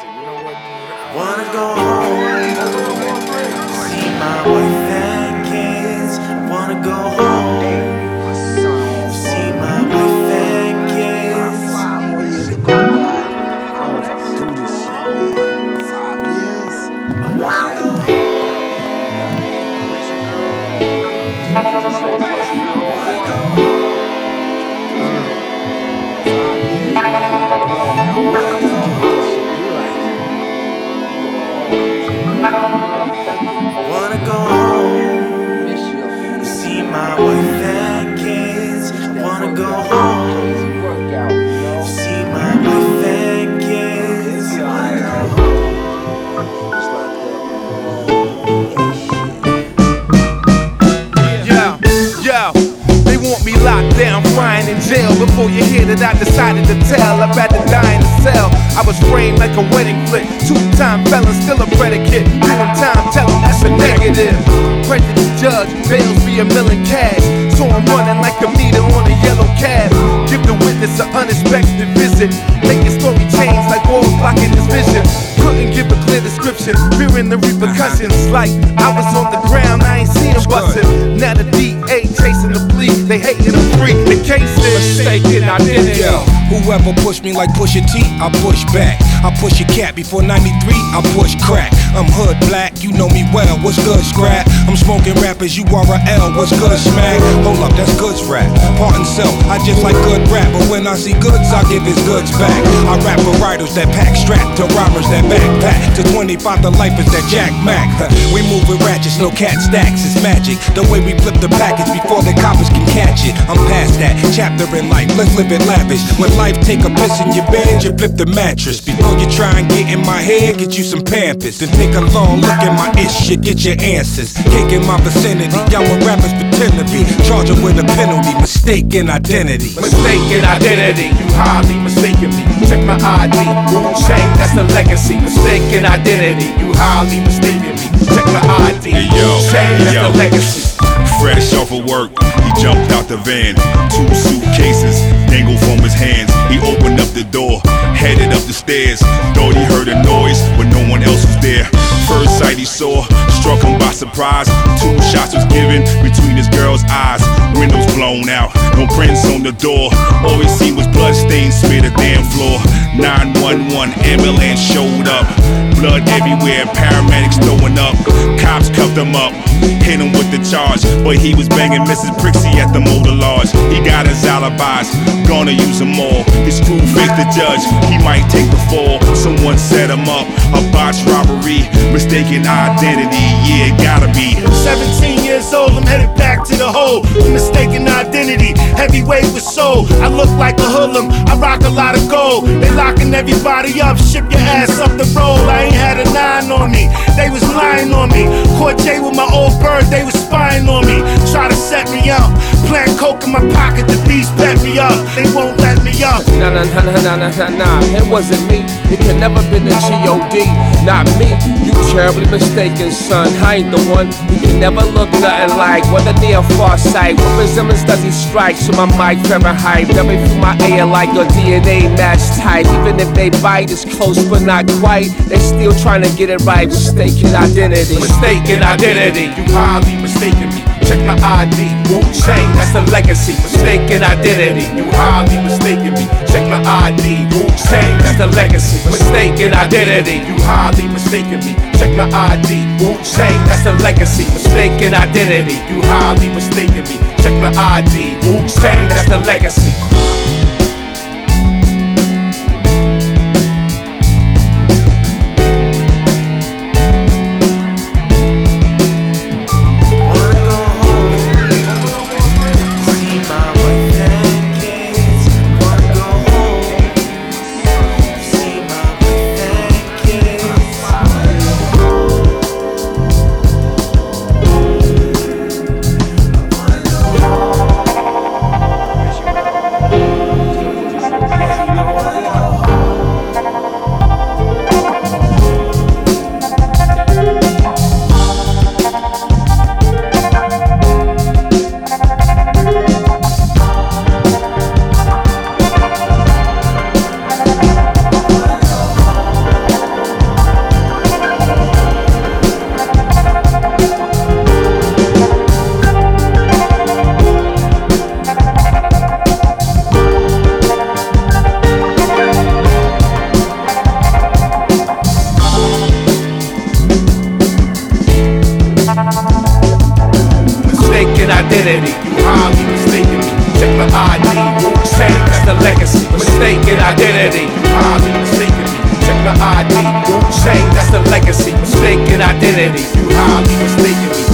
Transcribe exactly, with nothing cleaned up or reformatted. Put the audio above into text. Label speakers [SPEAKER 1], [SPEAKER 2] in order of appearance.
[SPEAKER 1] Wanna go home, see my wife and kids. Wanna go home, see my wife and kids. I wanna go home. Wanna go home, see my wife and kids. Wanna go home, see my wife and kids. Wanna go home.
[SPEAKER 2] Yo, yo, they want me locked down, frying in jail. Before you hear that I decided to tell, I'd rather die in a cell. I was framed like a wedding flick, two-time felon, still a predicate. Doing time, tell them that's a negative. Prejudice judge, bails be a million cash. So I'm running like a meter on a yellow cab. Give the witness an unexpected visit. Making story change like walls blocking his vision. Couldn't give a clear description, fearing the repercussions. Like I was on the ground, I ain't seen him bustin'. Now the D A chasing the plea, they hating the free. The case is mistaken identity.
[SPEAKER 3] Yo, whoever push me like Pusha T, I push back. I push a cat before ninety-three, I push crack. I'm hood black, you know me well, what's good, scrap? I'm smoking rappers, you are a L, what's good, smack? Hold up, that's goods rap. Part and sell, I just like good rap. But when I see goods, I give his goods back. I rap for writers that pack strap, to robbers that backpack, to twenty-five to lifers that jack mac. We move with ratchets, no cat stacks, it's magic. The way we flip the package before the coppers can catch it. I'm past that chapter in life, let's live it lavish. When life take a piss in your bed, you flip the mattress. Before you try and get in my head, get you some Pampers. Then take a long look at my ish, you get your answers. Cake in my vicinity, y'all when rappers pretend to be. Charge them with a penalty, mistaken identity.
[SPEAKER 2] Mistaken identity, you highly mistaken me. Check my I D, Wu Chain, that's the legacy. Mistaken identity, you highly mistaken me. Check my I D,
[SPEAKER 4] hey, yo,
[SPEAKER 2] Wu Chain, that's
[SPEAKER 4] yo.
[SPEAKER 2] the legacy.
[SPEAKER 4] Fresh off of work, he jumped out the van. Two suitcases dangled from his hands. He opened up the door, headed up the stairs. Thought he heard a noise, but no one else was there. First sight he saw struck him by surprise. Two shots was given between his girl's eyes. Windows blown out, no prints on the door. All he seen was blood stains smear the damn floor. nine one one ambulance showed up. Blood everywhere, paramedics throwing up. Cops cuffed him up, hit him with the charge. But he was banging Missus Prixie at the Motor Lodge. He got his alibis, gonna use them all. His crew faced the judge, he might take the fall. Someone set him up, a botched robbery. Mistaken identity, yeah, it gotta be.
[SPEAKER 5] seventeen years old, I'm headed back to the hole. Mistaken identity, heavyweight with soul. I look like a hoodlum, I rock a lot of gold. They locking everybody up, ship your ass up the road. I ain't had a nine on me, they was lying on me. Caught Jay with my old bird, they was spying on me. Try to set me up, plant coke in my pocket, the beast bet me up. They won't let me up.
[SPEAKER 6] Nah, nah, nah, nah, nah, nah, nah, it wasn't me. It could never been a G O D, not me. You terribly mistaken, son. I ain't the one. You can never look nothing like. Whether near far sight, what resemblance does he strike? So my mic Fahrenheit, never through my air like a D N A match type. Even if they bite, it's close but not quite. They still trying to get it right. Mistaken identity.
[SPEAKER 2] Mistaken identity, you highly mistaken me. Check my I D, Wu Chain, that's the legacy. Mistaken identity, you highly mistaken me. Check my I D, Wu Chain, that's the legacy. Mistaken identity, you highly mistaken me. Check my I D, Wu Chain, that's the legacy. Mistaken identity, you highly mistaken me. Check my I D, Wu Chain, that's the legacy.
[SPEAKER 1] Thank you.
[SPEAKER 6] mistaken identity. You highly mistaken me. Check my I D, Wu-Tang, that's the legacy. Mistaken identity. You highly mistaken me. Check my I D, Wu-Tang, that's the legacy. Mistaken identity. You highly mistaken me.